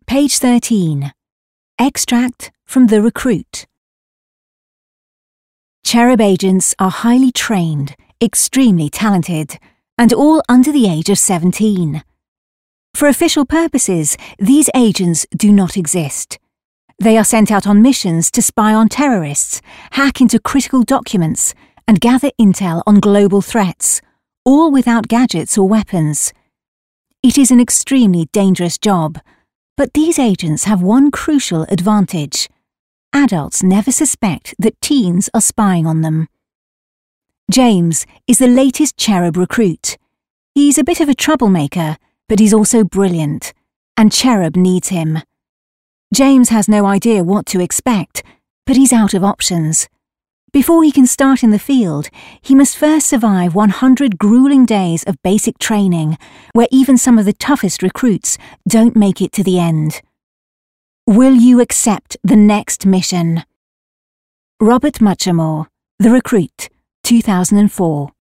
Page 13. Extract from The Recruit. Cherub agents are highly trained, extremely talented, and all under the age of 17. For official purposes, these agents do not exist. They are sent out on missions to spy on terrorists, hack into critical documents, and gather intel on global threats, all without gadgets or weapons. It is an extremely dangerous job, but these agents have one crucial advantage. Adults never suspect that teens are spying on them. James is the latest Cherub recruit. He's a bit of a troublemaker, but he's also brilliant, and Cherub needs him. James has no idea what to expect, but he's out of options. Before he can start in the field, he must first survive 100 grueling days of basic training, where even some of the toughest recruits don't make it to the end. Will you accept the next mission? Robert Muchamore, The Recruit, 2004.